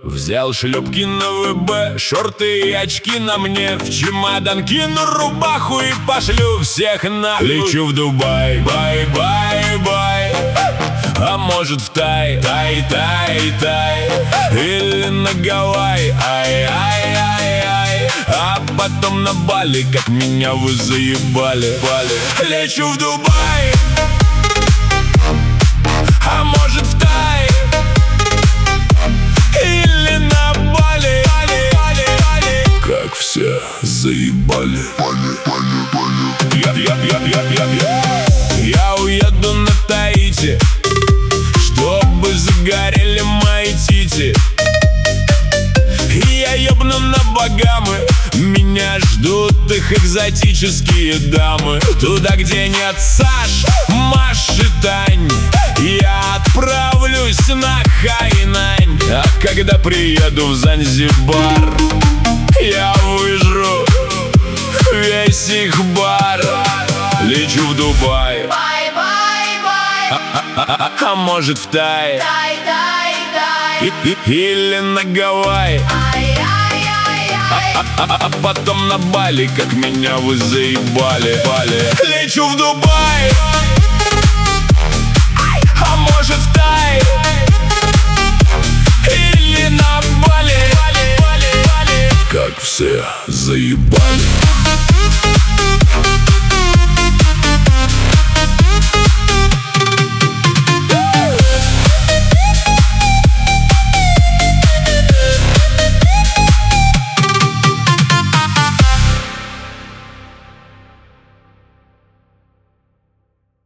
Взял шлепки на ВБ, шорты и очки на мне. В чемодан кину рубаху и пошлю всех на. Лечу в Дубай, бай-бай-бай. А может в Тай, Тай-Тай-Тай. Или на Гавайи, ай-ай-ай-ай. А потом на Бали, как меня вы заебали. Лечу в Дубай, а может в Тай. Или на Бали, как все заебали. Я уеду на Таити, чтобы загорели мои тити. И я ебну на Багамы, меня ждут их экзотические дамы. Туда, где нет Саш, Маш и Тань, я отправлюсь на Хайнань. А когда приеду в Занзибар, я выжру весь их бар. Лечу в Дубай, а может в Тай, или на Гавайи, а потом на Бали, как меня вы заебали. Лечу в Дубай,